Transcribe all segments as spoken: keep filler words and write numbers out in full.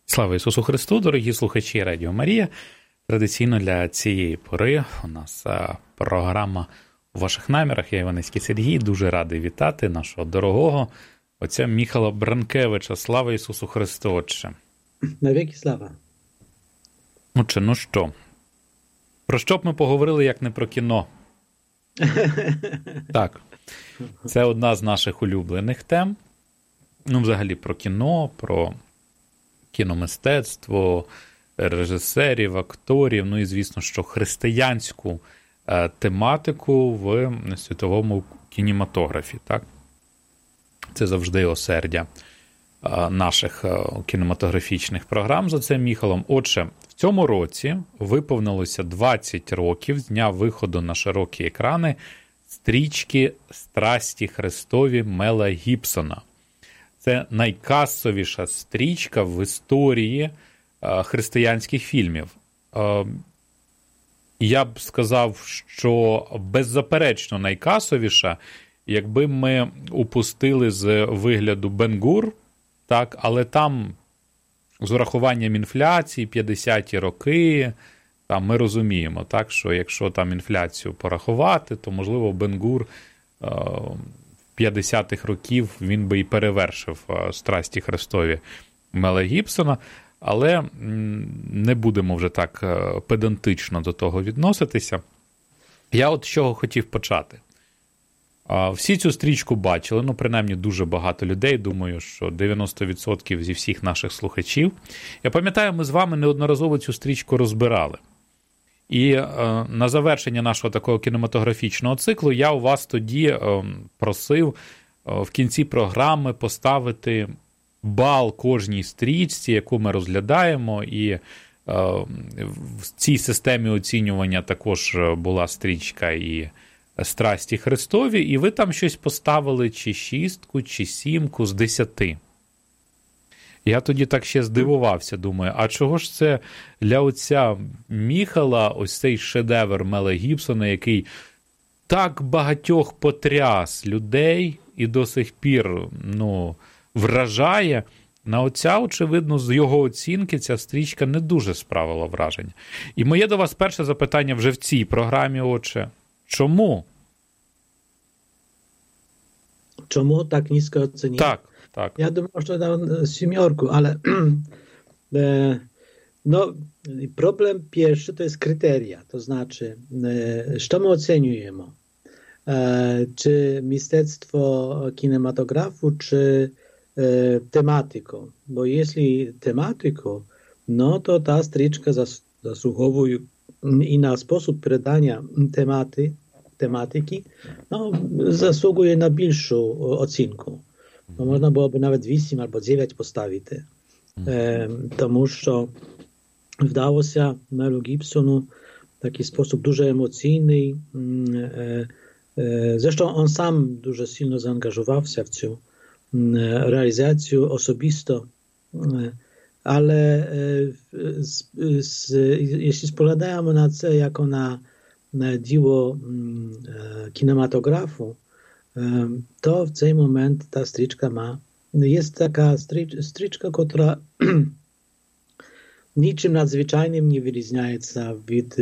Слава Ісусу Христу, дорогі слухачі Радіо Марія. Традиційно для цієї пори у нас програма «У ваших намірах». Я Іваницький Сергій, дуже радий вітати нашого дорогого отця Міхала Бранкевича. Слава Ісусу Христу, отче. Навіки слава. Отче, ну що? Про що б ми поговорили, як не про кіно? Так, це одна з наших улюблених тем. Ну, взагалі, про кіно, про кіномистецтво, режисерів, акторів, ну і, звісно, що християнську е, тематику в світовому кінематографі, так? Це завжди осердя е, наших е, кінематографічних програм за цим Міхалом. Отже, в цьому році виповнилося двадцять років з дня виходу на широкі екрани стрічки «Страсті Христові» Мела Гібсона. Це найкасовіша стрічка в історії е, християнських фільмів. Е, я б сказав, що беззаперечно найкасовіша, якби ми упустили з вигляду Бен-Гур, так, але там з урахуванням інфляції, п'ятдесяті роки, там ми розуміємо, так, що якщо там інфляцію порахувати, то, можливо, Бен-Гур е, п'ятдесятих років він би і перевершив «Страсті Христові» Мела Гібсона, але не будемо вже так педантично до того відноситися. Я от з чого хотів почати. Всі цю стрічку бачили, ну, принаймні, дуже багато людей, думаю, що дев'яносто відсотків зі всіх наших слухачів. Я пам'ятаю, ми з вами неодноразово цю стрічку розбирали. І е, на завершення нашого такого кінематографічного циклу я у вас тоді е, просив е, в кінці програми поставити бал кожній стрічці, яку ми розглядаємо, і е, в цій системі оцінювання також була стрічка і «Страсті Христові», і ви там щось поставили чи шістку, чи сімку з десяти. Я тоді так ще здивувався, думаю, а чого ж це для отця Міхала ось цей шедевр Мела Гібсона, який так багатьох потряс людей і до сих пір, ну, вражає, на отця, очевидно, з його оцінки ця стрічка не дуже справила враження. І моє до вас перше запитання вже в цій програмі, отче. Чому? Чому так низько оцінили? Так. Так. Я думав, що дав сімерку, ale no, problem pierwszy to jest kryteria, to znaczy, co my oceniujemy? Czy mistectwo kinematografu, czy tematyką? Bo jeśli tematyką, no to ta stryczka zasługuje i na sposób predania tematy, tematyki, no, zasługuje na większą ocenkę. No, можна було б навіть вісім або дев'ять поставити. Е, тому що вдалося Мелу Гібсону в такий спосіб дуже емоційний. Е, е, зрештою, він сам дуже сильно заангажувався в цю е, реалізацію особисто. Е, але е, з, з, якщо споглядаємо на це як на, на діло е, кінематографу, to w ten moment ta stryczka ma, jest taka strycz, stryczka, która niczym nadzwyczajnym nie wyróżniaється від,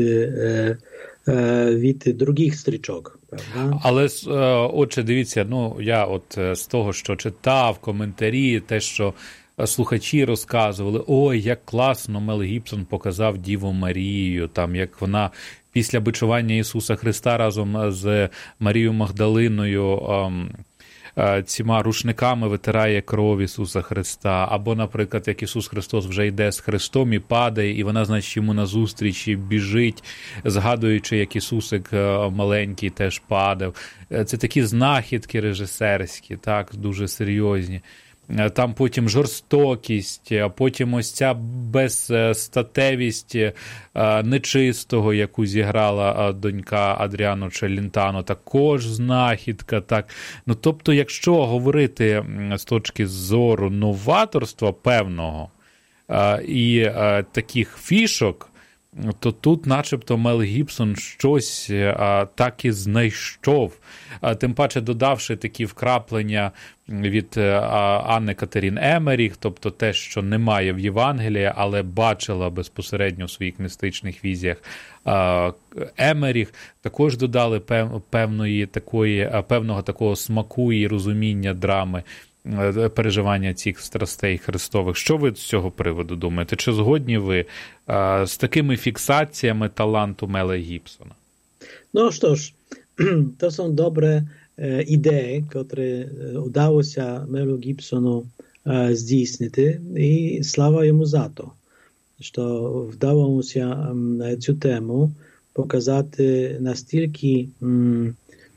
від других стрічок. Правда? Але, отже, дивіться, ну, я от з того, що читав, коментарі, те, що слухачі розказували, ой, як класно Мел Гібсон показав Діву Марію, там, як вона після бичування Ісуса Христа разом з Марією Магдалиною цими рушниками витирає кров Ісуса Христа. Або, наприклад, як Ісус Христос вже йде з Христом і падає, і вона, значить, йому назустріч і біжить, згадуючи, як Ісусик маленький теж падав. Це такі знахідки режисерські, так, дуже серйозні. Там потім жорстокість, а потім ось ця безстатевість нечистого, яку зіграла донька Адріано Челентано, також знахідка. Так. Ну, тобто, якщо говорити з точки зору новаторства певного і таких фішок, то тут начебто Мел Гібсон щось а, так і знайшов, а, тим паче додавши такі вкраплення від а, Анни Катерін Емеріх, тобто те, що немає в Євангелії, але бачила безпосередньо в своїх містичних візіях а, Емеріх, також додали пев, певної такої, певного такого смаку і розуміння драми, переживання цих страстей Христових. Що ви з цього приводу думаєте? Чи згодні ви а, з такими фіксаціями таланту Мела Гібсона? No cóż, to są dobre e, idee, które udało się Melu Gibsonu e, zdійснити, і слава йому за то, що вдалося e, цю тему показати настільки м,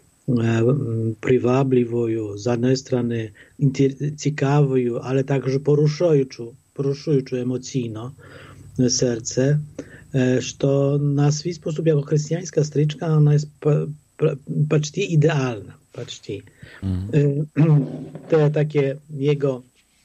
привабливою, з однієї сторони цікавою, але також порушуючу, порушуючу емоційно серце, що на свій спосіб, як християнська стрічка, вона є почти ідеальна. Почти. Mm. Te takie jego,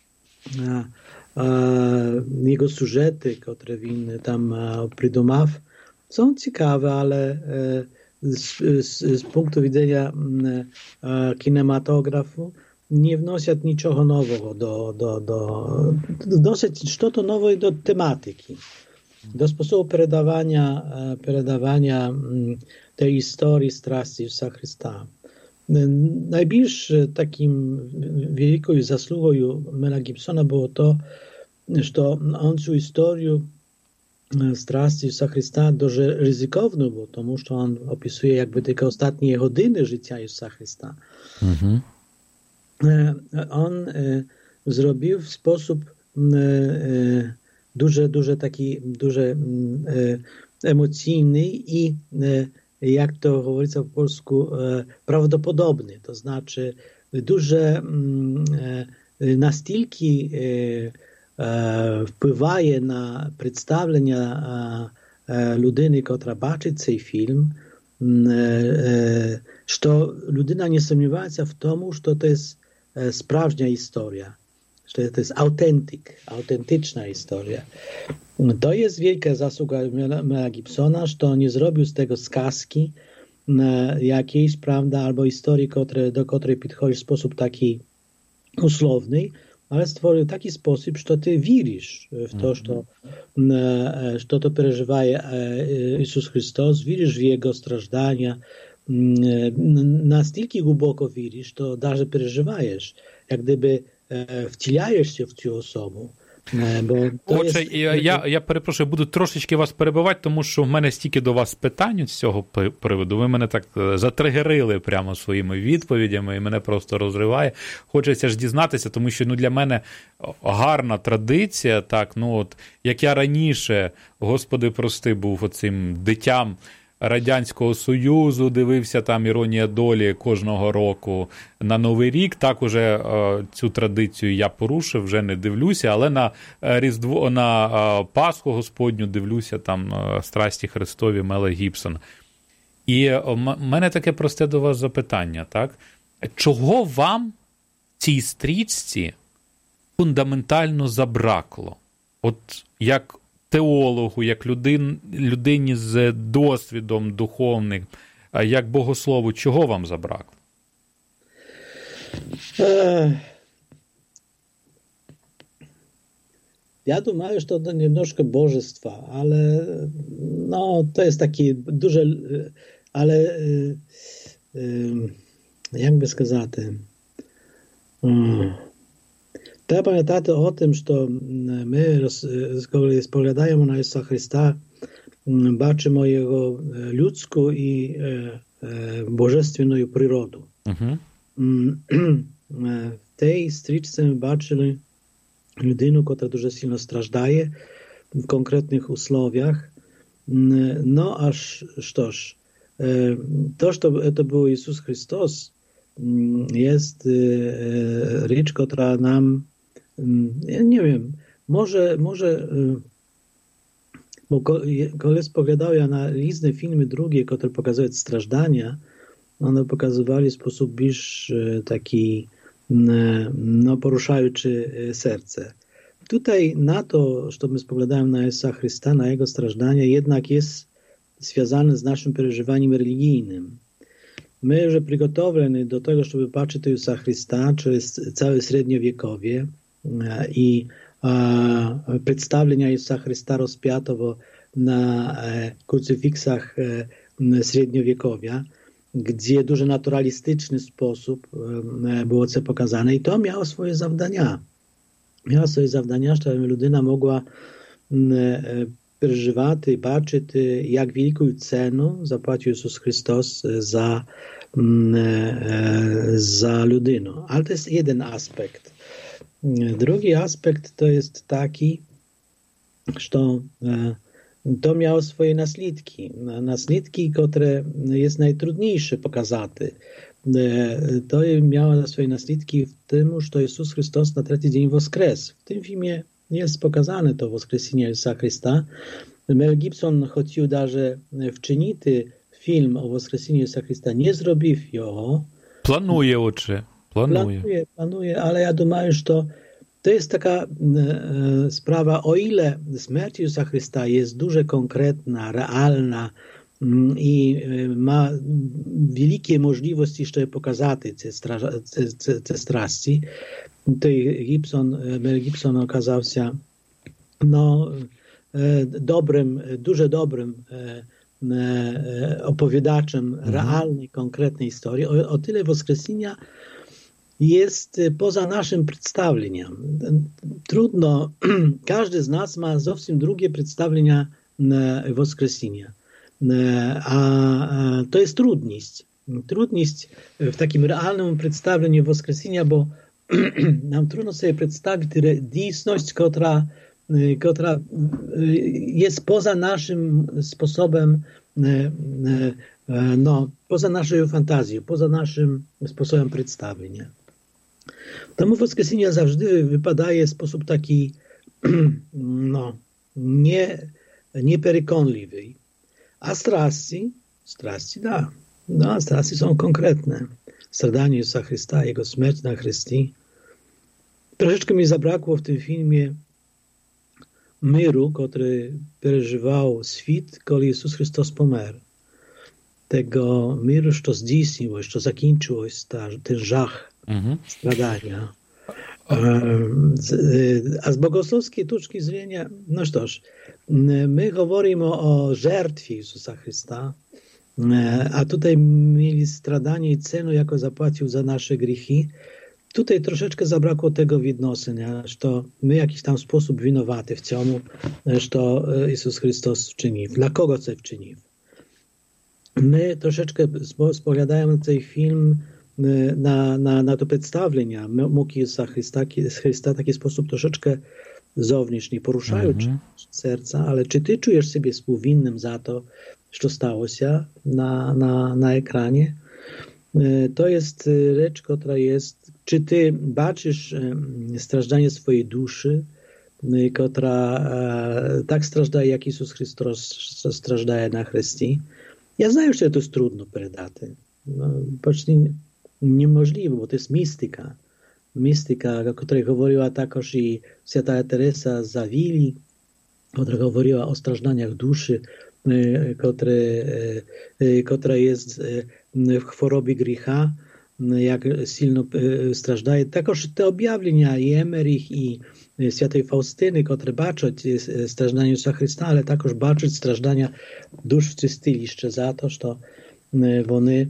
jego sużety, które він tam придумав, są ciekawe, ale z, z, z punktu widzenia kinematografu nie wnoszą niczego nowego do, do, do, dosyć что-то новое do tematyki, do sposobu передавання, передавання tej historii strasty Jezusa Chrysta. Najbliż takim wielką zasługą Mela Gibsona było to, że on tę historię strasty Jezusa Chrysta дуже ryzykowną, bo тому що on opisuje jakby tylko ostatnie godziny życia Jezusa Chrysta. Mhm. On zrobił w sposób дуже, дуже taki, дуже emocjonalny i jak to говориться po polsku, prawdopodobny. To znaczy дуже настільки впливає на представлення людини, котра бачить цей фільм, що людина не сумнівається в тому, що це справжня історія, що це authentic, autentyczna historia. To jest wielka zasługa Mela Gibsona, że nie zrobił z tego сказки jakiejś, prawda, albo historii, które, do której podchodzi w sposób taki usłowny, ale stworzył taki sposób, że ty wierzysz w to, że, że to przeżywa Jezus Chrystus, wierzysz w Jego strażdania, na stільки głęboko wierzysz, to даже przeżywajesz, jak gdyby wcielaєш się w tę osobę. Бо Отже, є... я, я, я перепрошую, буду трошечки вас перебивати, тому що в мене стільки до вас питань з цього приводу. Ви мене так затригерили прямо своїми відповідями, і мене просто розриває. Хочеться ж дізнатися, тому що ну, для мене гарна традиція, так, ну от, як я раніше, Господи прости, був оцим дитям Радянського Союзу, дивився там «Іронія долі» кожного року на Новий рік, так уже е, цю традицію я порушив, вже не дивлюся, але на Різдво, на е, Пасху Господню дивлюся там е, «Страсті Христові» Мела Гібсона. І в мене таке просте до вас запитання, так? Чого вам в цій стрічці фундаментально забракло? От як теологу, як людин, людині з досвідом духовним, як богослову, чого вам забракло? Ja думаю, że to немножко божества, ale no, to jest taki duże, ale як би сказати, треба пам'ятати о тим, що ми, коли споглядаємо на Ісуса Христа, бачимо Його людську і божественну природу. Uh-huh. В тій стрічці ми бачили людину, яка дуже сильно страждає в конкретних условиях. No, aż sztoż, to, że to był Jezus Chrystus, jest rzecz, która nam, ja nie wiem, może, może, bo kiedy spowiadał ja na różne filmy drugie, które pokazują strażdania, one pokazywali w sposób biż taki, no, poruszający serce. tutaj na to, że my spoglądamy na Jezusa Chrysta, na Jego stраждania, jednak jest związane z naszym przeżywaniem religijnym. My już przygotowani do tego, żeby patrzeć na Jezusa Chrysta przez całe średniowiekowie i a, przedstawienia Jezusa Chrysta rozpiętego na e, krucyfiksach e, średniowiekowia, gdzie дуже naturalistyczny sposób e, było to pokazane i to miało swoje zawdania. Miało swoje zawdania, żeby ludyna mogła e, przeżywać i patrzeć, jak wielką cenę zapłacił Jezus Chrystus za, e, za ludynę. Ale to jest jeden aspekt. Drugi aspekt to jest taki, że to miało swoje naslідки. Naslідки, które jest najtrudniejsze pokazać. To miało swoje naslідки w tym, że Jezus Chrystus na trzeci dzień woskres. W tym filmie jest pokazane to woskresenie Jezusa Chrysta. Mel Gibson chciał даже wczynić film o woskreseniu Jezusa Chrysta, nie zrobił go. Planuje oczy. Planuje. Planuje, planuje, ale ja думаю, że to, to jest taka e, sprawa, o ile śmierć Jezusa Chrysta jest дуже konkretna, realna m, i e, ma wielkie możliwości, żeby pokazać te, te, te strasti, to Gibson, Mel Gibson okazał się no, e, dobrym, дуже dobrym e, e, opowiadaczem mhm. realnej, konkretnej historii. O, o tyle woskresenia jest poza naszym przedstawieniem. Trudno, każdy z nas ma zupełnie drugie przedstawienia woskresenia. A to jest trudność. Trudność w takim realnym przedstawieniu woskresenia, bo nam trudno sobie przedstawić rzeczywistość, która, która jest poza naszym sposobem, no, poza naszą fantazją, poza naszym sposobem przedstawienia. Тому воскресіння завжди випадає в спосіб такий, no, nie, nieperеконливий. A strasti, strasti da. No, strasti są konkretne. Stradanie Jezusa Chrysta, Jego śmierć na Chrystii. Troszeczkę mi zabrakło w tym filmie myru, który przeżywał świat, kiedy Jezus Chrystus pomerł. Tego myru, co zdійснилось, co zakończyło ten żach mhm. stradania. A z bogosłowskiej точки zrenia, no cóż, my mówimy o żertwie Jezusa Chrysta, a tutaj mieli stradanie i cenę, jaką zapłacił za nasze grzechy. Tutaj troszeczkę zabrakło tego відносення, że my w jakiś tam sposób winowaty w tym, że Jezus Chrystus wczynił. Dla kogo co wczynił? My troszeczkę spoglądamy na ten film, na, na, na to przedstawienie muki Jezusa Chrysta, Chrysta w taki sposób troszeczkę zewnętrzny, poruszając mm-hmm. serca, ale czy ty czujesz siebie współwinnym za to, co stało się na, na, na ekranie? To jest rzecz, która jest, czy ty baczysz stраждanie swojej duszy, która tak stраждає, jak Jezus Chrystus stраждає na Chrystii? Ja znam, że to jest trudno передać. No, почти niemożliwe, bo to jest mistyka. Mistyka, o której mówiła także i Święta Teresa z Awili, która mówiła o stраждaniach duszy, które, która jest w chorobie grzecha, jak silno stраждає. Także te objawienia i Emerich i Świętej Faustyny, które baczą stраждania Jezusa Chrysta, ale także baczą stраждania dusz w czystiliszcze za to, że one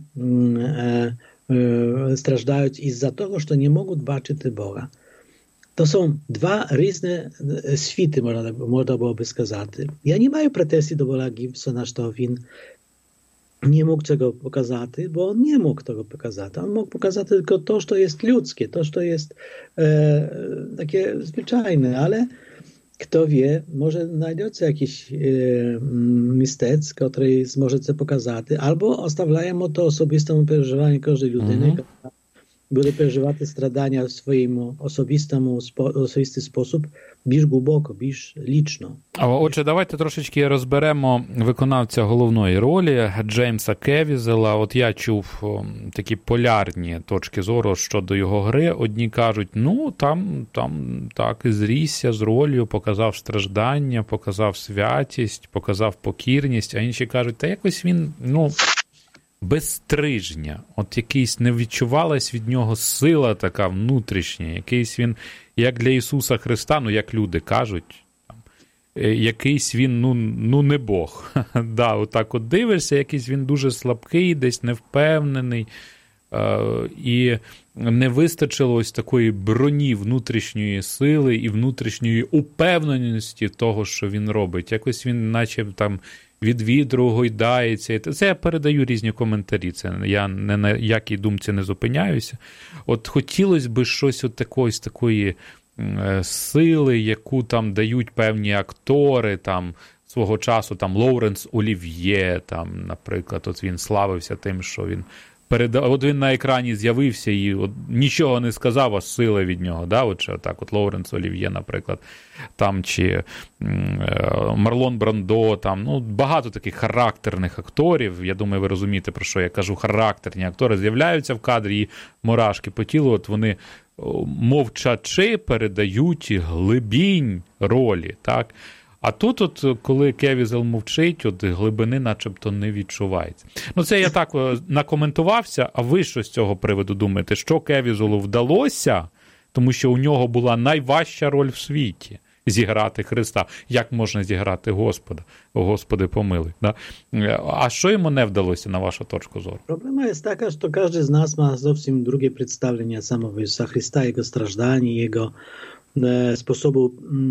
stраждаją i za to, że nie mogą baczyć Boga. To są dwa różne światy, można, można byłoby сказać. Ja nie maję pretensji do Bola Gibsona, że on nie mógł tego pokazać, bo on nie mógł tego pokazać. On mógł pokazać tylko to, co jest ludzkie, to, co jest e, takie zwyczajne, ale kto wie, może znajdzie jakiś e, mistec, który może to pokazać, albo ostawiają to osobistemu przeżywaniu każdej ludyny, mm-hmm. która буде переживати страдання в своєму особистому, особистий спосіб більш глибоко, більш лічно. Отже, давайте трошечки розберемо виконавця головної ролі Джеймса Кевізела. От я чув такі полярні точки зору щодо його гри. Одні кажуть, ну, там, там так і зрісся з ролью, показав страждання, показав святість, показав покірність, а інші кажуть, та якось він, ну, без стрижня. От якийсь не відчувалась від нього сила така внутрішня, якийсь він, як для Ісуса Христа, ну, як люди кажуть, там, якийсь він, ну, ну не Бог. Да, отак от дивишся, якийсь він дуже слабкий, десь невпевнений, е- і не вистачило ось такої броні внутрішньої сили і внутрішньої упевненості того, що він робить. Якось він наче там від вітру гойдається. Це я передаю різні коментарі, це я не на якій думці не зупиняюся. От хотілося б щось от такої, з такої е, сили, яку там дають певні актори, там свого часу там Лоуренс Олів'є, там, наприклад, от він славився тим, що він передав, от він на екрані з'явився і от нічого не сказав, а сила від нього, да, от що так, от Лоуренс Олів'є, наприклад, там, чи Марлон Брандо, там, ну, багато таких характерних акторів, я думаю, ви розумієте, про що я кажу, характерні актори з'являються в кадрі, і мурашки по тілу, от вони мовчачи передають глибінь ролі, так. А тут, от, коли Кевізел мовчить, от глибини начебто не відчувається. Ну, це я так накоментувався, а ви що з цього приводу думаєте? Що Кевізелу вдалося, тому що у нього була найважча роль в світі – зіграти Христа. Як можна зіграти Господа? О, Господи, помилуй. Да? А що йому не вдалося, на вашу точку зору? Проблема jest taka, że każdy z nas ma zowsім drugie представлення самого Ісуса Христа, Jego stраждань, Jego sposobu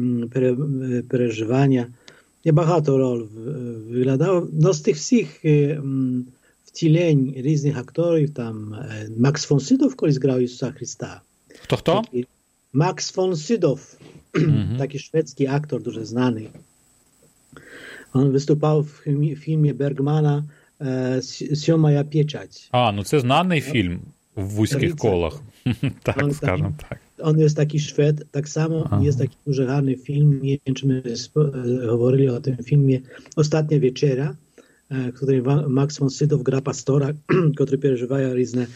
переживання. Я багато роль виглядав. Но з тих всіх втілень різних акторів, там Макс фон Сидов колись грав Ісуса Христа. Хто-хто? Макс фон Сидов, mm-hmm. taki szwedzki aktor, дуже знаний. Он виступав в фільмі Бергмана «Сьомая печать». А, ну це знаний фільм в вузьких колах. Так, on, скажемо так. On jest taki Szwed, tak samo Aha. jest taki дуже гарний фільм, nie wiem, czy my говорили o tym filmie Ostatnia wieczera, w którym Max von Sydow gra pastora, który przeżywa różne...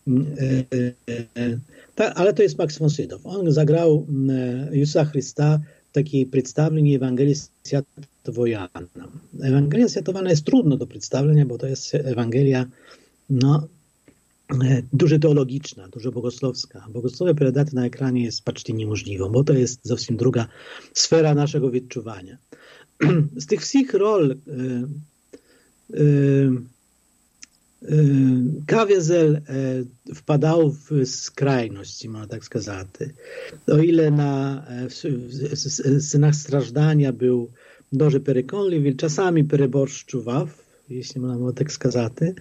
Ale to jest Max von Sydow. On zagrał Jezusa Chrysta w takiej przedstawieniu Ewangelii Świętego Jana. Ewangelia Świętowana jest trudno do przedstawienia, bo to jest Ewangelia, no, дуже teologiczna, дуже bogosłowska. Bogosłowie передати на екрані jest почти niemożliwe, bo to jest zowsім druga sfera naszego відчування. Z tych всіх роль Кевізел впадав в skrajność, można tak сказати. O ile na scenach stраждання był дуже переконливий, czasami переборщував, jeśli można tak сказати.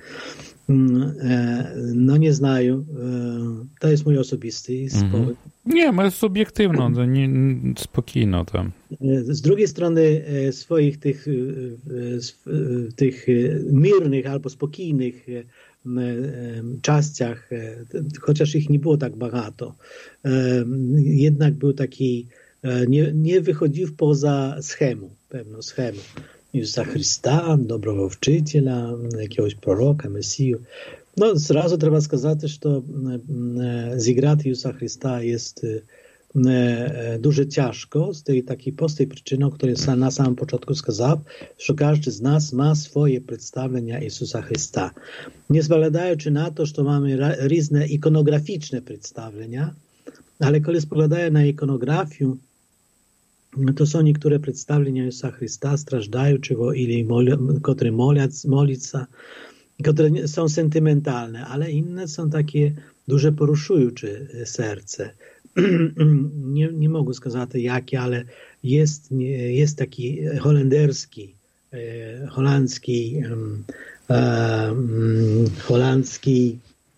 No nie знаю. To jest mój osobisty społek. Nie, my subiektywno, nie, spokojno tam. Z drugiej strony swoich tych, tych mirnych albo spokojnych czasach, chociaż ich nie było tak bardzo, jednak był taki, nie, nie wychodził poza schemu, pewną schemu. Jezusa Chrysta, dobrowolczyciela, jakiegoś proroka, Mesiju. No, zrazu trzeba сказати, że zgrać Jezusa Chrysta jest дуже ciężko z tej takiej prostej przyczyny, o której na samym początku сказав, że każdy z nas ma swoje przedstawienia Jezusa Chrysta. Nie spoglądając na to, że mamy różne ikonograficzne przedstawienia, ale kiedy spoglądają na ikonografię, to są niektóre przedstawienia Jezusa Chrysta, strażdaючого, ili które molica, które są sentymentalne, ale inne są takie duże poruszujące serce. Nie, nie mogę сказać jakie, ale jest, jest taki holenderski, holandzki, holandzki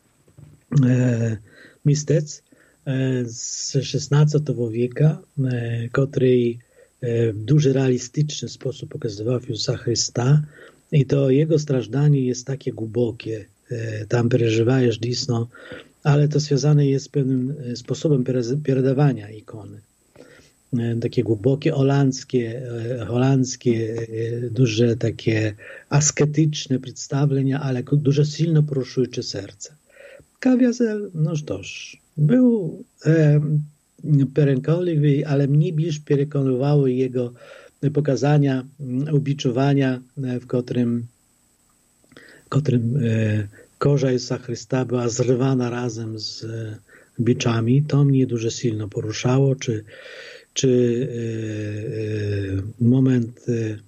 mistec z szesnastego wieku, który w дуже realistyczny sposób pokazywał Jezusa Chrysta i to jego stраждanie jest takie głębokie. Tam przeżywajesz dysno ale to związane jest z pewnym sposobem perdawania ikony. Takie głębokie holandzkie, holandzkie, duże takie asketyczne przedstawienia, ale дуже silno poruszujące serce. Кав'язель, ну що ж, був е, переконливий, але мені більш переконувало його показання, ubiczowania, w którym, w którym e, koża Jezusa Chrysta była zrywana razem z e, biczami. To mnie dużo silno poruszało, czy, czy e, e, moment e,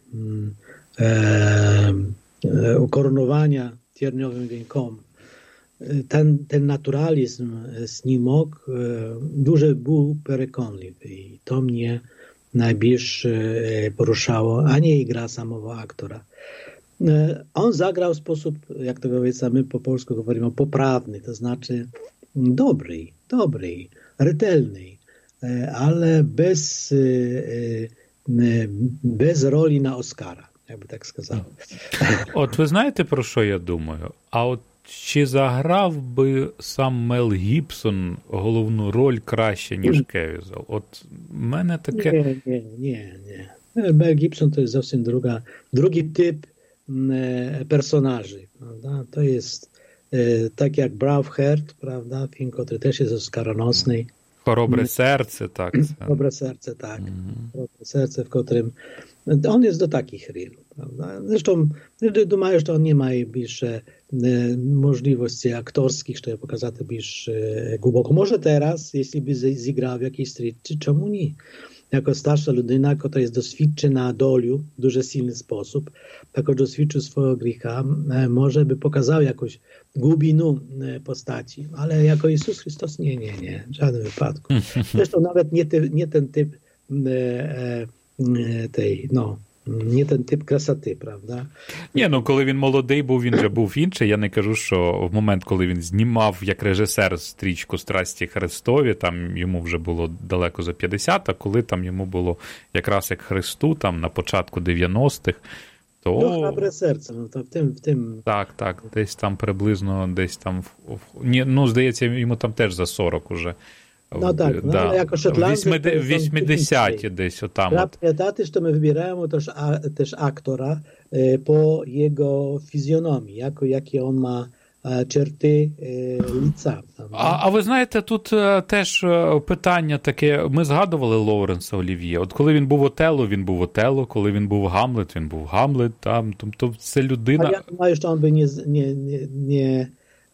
e, ukoronowania tierniowym wieńkom. Ten, ten naturalizm snimok дуже był переконливий. I to mnie najbardziej poruszało, a nie gra samego aktora. On zagrał w sposób, jak to powiedzmy, my po polsku mówimy, poprawny, to znaczy dobry, dobry, rzetelny, ale bez, bez roli na Oscara, jakby tak сказав. От ви знаєте, про що я думаю? А от чи заграв би сам Мел Гібсон головну роль краще, ніж Кевізел? От мене таке... Ні, ні, ні, ні. Мел Гібсон to jest zowsім druga, drugi typ personaży, prawda? To jest e, tak jak Braveheart, prawda? Film, który też jest Oscaronosny. Хоробре серце, так. Dobre serce, tak. Mm. Dobre serce, w którym on jest do takich ról, prawda? Zresztą думаю, że on nie ma bільше możliwości aktorskich, żeby pokazać bільш głęboko. Może teraz, jeśli by zagrał w jakiejś strzyczce, czemu nie? Jako starsza ludyna, która jest doświadczona doliu w дуже silny sposób, jako doświadczył swojego grzecha, może by pokazał jakąś głębinę postaci, ale jako Jezus Chrystus nie, nie, nie, w żadnym wypadku. Zresztą nawet nie, ty, nie ten typ e, e, tej, no, не ten тип красоти, правда? Ні, ну коли він молодий був, він вже був інший. Я не кажу, що в момент, коли він знімав як режисер стрічку «Страсті Христові», там йому вже було далеко за п'ятдесят, а коли там йому було якраз як Христу, там на початку дев'яностих, то... Ну, «Храбре серце», ну, то в тим, в тим... Так, так, десь там приблизно, десь там... Ні, ну, здається, йому там теж за сорок уже. No tak, no, ale jako Szotlandia... вісімдесят десь отам. Trzeba pamiętać, że my wybieramy też, a, też aktora e, po jego fizjonomii, jako jakie on ma e, czerty e, lica. А, а ви знаєте, тут е, теж е, питання таке, ми згадували Лоуренса Олів'є. От коли він був Отелло, він був Отелло, коли він був Гамлет, він був Гамлет, там, тобто це людина... А я думаю, що він би не, не, не, не,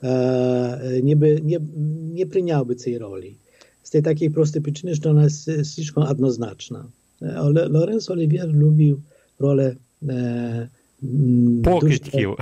e, nie, by, nie, nie przyjąłby tej roli. Z tej takiej prostej przyczyny, że ona jest слишком jednoznaczna. Лоренс Олів'є lubił rolę e, покидьків.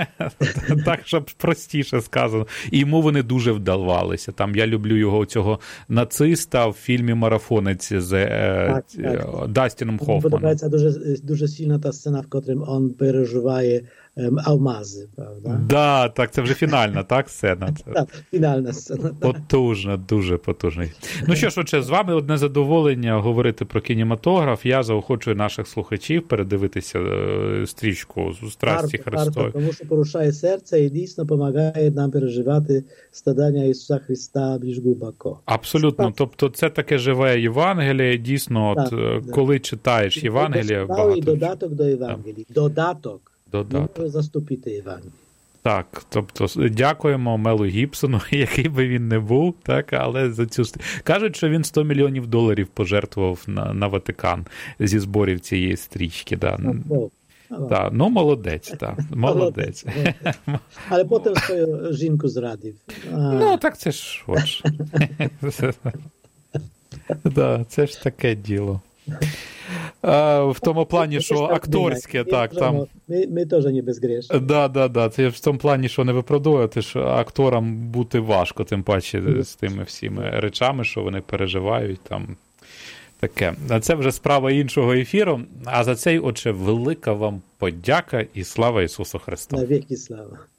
Так, щоб простіше сказано. І йому вони дуже вдавалися. Там я люблю його цього нациста в фільмі «Марафонець» з так, так. Дастіном Хоффманом. Мені подобається дуже, дуже сильно та сцена, в котрій він переживає алмази, правда? Да, так, це вже фінальна, так, сцена? Так, фінальна сцена. Потужна, дуже потужна. Ну що ж, отже, з вами одне задоволення говорити про кінематограф. Я заохочую наших слухачів передивитися стрічку «Страсті Христові». Тому що порушає серце і дійсно допомагає нам переживати страдання Ісуса Христа більш глибоко. Абсолютно. Тобто це таке живе Євангеліє, дійсно, от, так, коли так. читаєш Євангеліє... Багато... І додаток до Євангелії. Додаток. Додаток. Може заступити Євангелію. Так, тобто дякуємо Мелу Гібсону, який би він не був, так, але за цю... Кажуть, що він сто мільйонів доларів пожертвував на, на Ватикан зі зборів цієї стрічки. Да. Ну, да, ну, молодець, так, молодець. Але потім свою жінку зрадив. А... Ну, так це ж, от ж. Да, це ж таке діло. А, в тому плані, що акторське, так, там... Ми, ми теж не безгрешні. Да, да, да, це в тому плані, що не виправдовувати, що акторам бути важко, тим паче з тими всіми речами, що вони переживають, там, таке. А це вже справа іншого ефіру, а за цей, отже, велика вам подяка і слава Ісусу Христу. Навіки слава.